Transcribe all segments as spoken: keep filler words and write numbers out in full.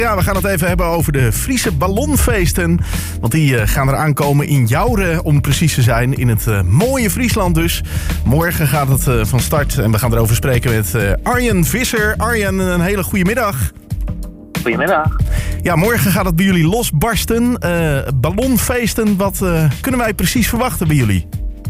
Ja, we gaan het even hebben over de Friese ballonfeesten. Want die uh, gaan eraan komen in Jouren, om precies te zijn. In het uh, mooie Friesland dus. Morgen gaat het uh, van start en we gaan erover spreken met uh, Arjen Visser. Arjen, een hele goede middag. Goedemiddag. Ja, morgen gaat het bij jullie losbarsten. Uh, ballonfeesten, wat uh, kunnen wij precies verwachten bij jullie?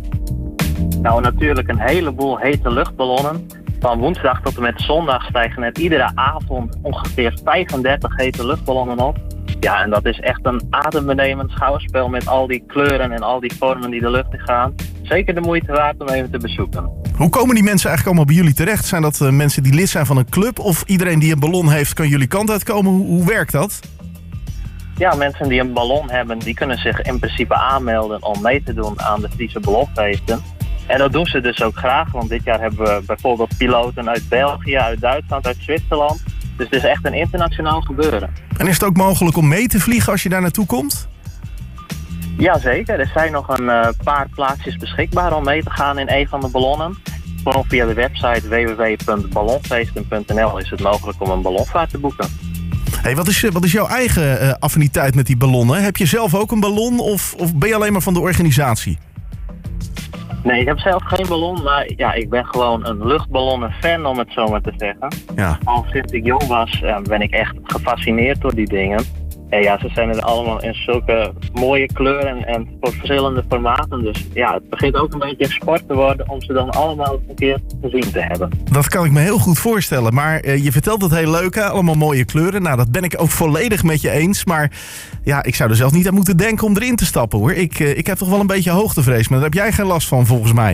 Nou, natuurlijk een heleboel hete luchtballonnen. Van woensdag tot en met zondag stijgen er iedere avond ongeveer vijfendertig hete luchtballonnen op. Ja, en dat is echt een adembenemend schouwspel met al die kleuren en al die vormen die de lucht in gaan. Zeker de moeite waard om even te bezoeken. Hoe komen die mensen eigenlijk allemaal bij jullie terecht? Zijn dat uh, mensen die lid zijn van een club? Of iedereen die een ballon heeft kan jullie kant uitkomen? Hoe, hoe werkt dat? Ja, mensen die een ballon hebben, die kunnen zich in principe aanmelden om mee te doen aan de Friese ballonfeesten. En dat doen ze dus ook graag, want dit jaar hebben we bijvoorbeeld piloten uit België, uit Duitsland, uit Zwitserland. Dus het is echt een internationaal gebeuren. En is het ook mogelijk om mee te vliegen als je daar naartoe komt? Jazeker, er zijn nog een uh, paar plaatsjes beschikbaar om mee te gaan in een van de ballonnen. Gewoon via de website w w w punt ballonfeesten punt n l is het mogelijk om een ballonvaart te boeken. Hey, wat is, wat is jouw eigen uh, affiniteit met die ballonnen? Heb je zelf ook een ballon of, of ben je alleen maar van de organisatie? Nee, ik heb zelf geen ballon, maar ja, ik ben gewoon een luchtballonnen-fan, om het zo maar te zeggen. Ja. Al sinds ik jong was, ja, ben ik echt gefascineerd door die dingen. En ja, ze zijn er allemaal in zulke mooie kleuren en voor verschillende formaten. Dus ja, het begint ook een beetje een sport te worden om ze dan allemaal een keer gezien te hebben. Dat kan ik me heel goed voorstellen. Maar uh, je vertelt het heel leuk, hè? Allemaal mooie kleuren. Nou, dat ben ik ook volledig met je eens. Maar ja, ik zou er zelf niet aan moeten denken om erin te stappen, hoor. Ik, uh, ik heb toch wel een beetje hoogtevrees, maar daar heb jij geen last van, volgens mij.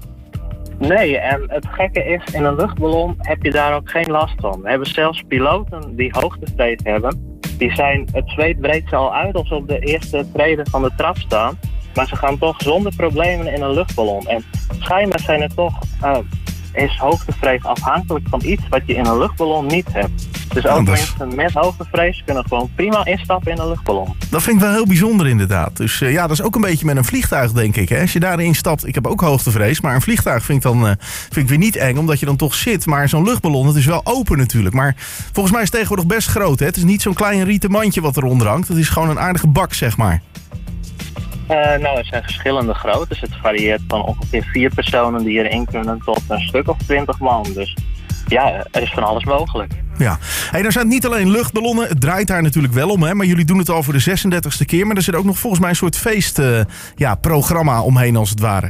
Nee, en het gekke is, in een luchtballon heb je daar ook geen last van. We hebben zelfs piloten die hoogtevrees hebben. Die zijn, het zweet breekt ze al uit als ze op de eerste treden van de trap staan. Maar ze gaan toch zonder problemen in een luchtballon. En schijnbaar zijn er toch, uh, is hoogtevrees afhankelijk van iets wat je in een luchtballon niet hebt. Dus ook Anders. mensen met hoogtevrees kunnen gewoon prima instappen in een luchtballon. Dat vind ik wel heel bijzonder inderdaad. Dus uh, ja, dat is ook een beetje met een vliegtuig, denk ik. Hè? Als je daarin stapt, ik heb ook hoogtevrees, maar een vliegtuig vind ik dan uh, vind ik weer niet eng, omdat je dan toch zit. Maar zo'n luchtballon, het is wel open natuurlijk. Maar volgens mij is het tegenwoordig best groot. Hè? Het is niet zo'n klein rieten mandje wat eronder hangt. Het is gewoon een aardige bak, zeg maar. Uh, nou, er zijn verschillende groottes. Het varieert van ongeveer vier personen die erin kunnen tot een stuk of twintig man. Dus ja, er is van alles mogelijk. Ja, hey, nou zijn het niet alleen luchtballonnen. Het draait daar natuurlijk wel om, hè? Maar jullie doen het al voor de zesendertigste keer. Maar er zit ook nog volgens mij een soort feestprogramma uh, ja, omheen, als het ware.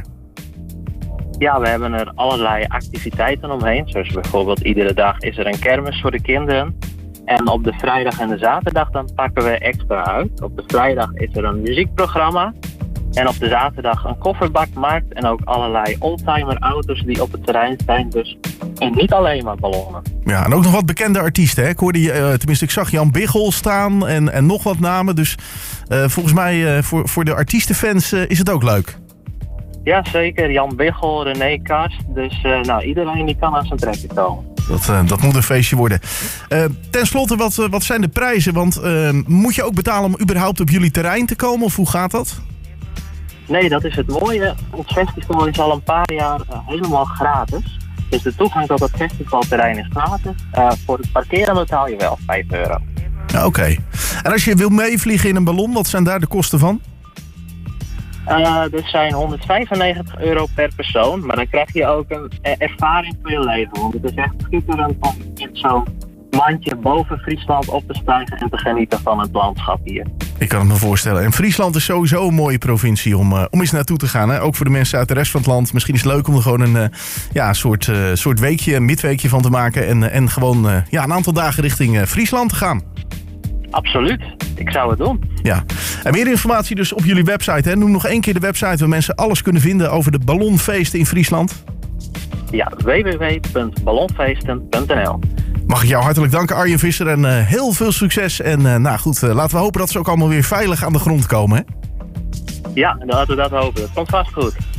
Ja, we hebben er allerlei activiteiten omheen. Zoals bijvoorbeeld iedere dag is er een kermis voor de kinderen. En op de vrijdag en de zaterdag dan pakken we extra uit. Op de vrijdag is er een muziekprogramma. En op de zaterdag een kofferbakmarkt. En ook allerlei oldtimer auto's die op het terrein zijn. Dus en niet alleen maar ballonnen. Ja, en ook nog wat bekende artiesten. Hè? Ik hoorde, uh, tenminste, ik zag Jan Biggel staan en, en nog wat namen. Dus uh, volgens mij uh, voor, voor de artiestenfans uh, is het ook leuk. Ja, zeker. Jan Biggel, René Karst. Dus uh, nou, iedereen die kan aan zijn trekken komen. Dat, uh, dat moet een feestje worden. Uh, ten slotte, wat, uh, wat zijn de prijzen? Want uh, moet je ook betalen om überhaupt op jullie terrein te komen? Of hoe gaat dat? Nee, dat is het mooie. Het festival is al een paar jaar uh, helemaal gratis. Dus de toegang tot het festivalterrein is gratis. Uh, voor het parkeren betaal je wel vijf euro. Ja, oké. Okay. En als je wil meevliegen in een ballon, wat zijn daar de kosten van? Uh, dat zijn honderdvijfennegentig euro per persoon, maar dan krijg je ook een uh, ervaring voor je leven. Want het is echt schitterend om in zo'n mandje boven Friesland op te stijgen en te genieten van het landschap hier. Ik kan het me voorstellen. En Friesland is sowieso een mooie provincie om, uh, om eens naartoe te gaan. Hè? Ook voor de mensen uit de rest van het land. Misschien is het leuk om er gewoon een uh, ja, soort, uh, soort weekje, een midweekje van te maken. En, uh, en gewoon uh, ja, een aantal dagen richting uh, Friesland te gaan. Absoluut. Ik zou het doen. Ja. En meer informatie dus op jullie website. Hè? Noem nog één keer de website waar mensen alles kunnen vinden over de ballonfeesten in Friesland. Ja, w w w punt ballonfeesten punt n l. Mag ik jou hartelijk danken, Arjen Visser. En uh, heel veel succes. En uh, nou goed, uh, laten we hopen dat ze ook allemaal weer veilig aan de grond komen. Hè? Ja, laten we dat hopen. Dat komt vast goed.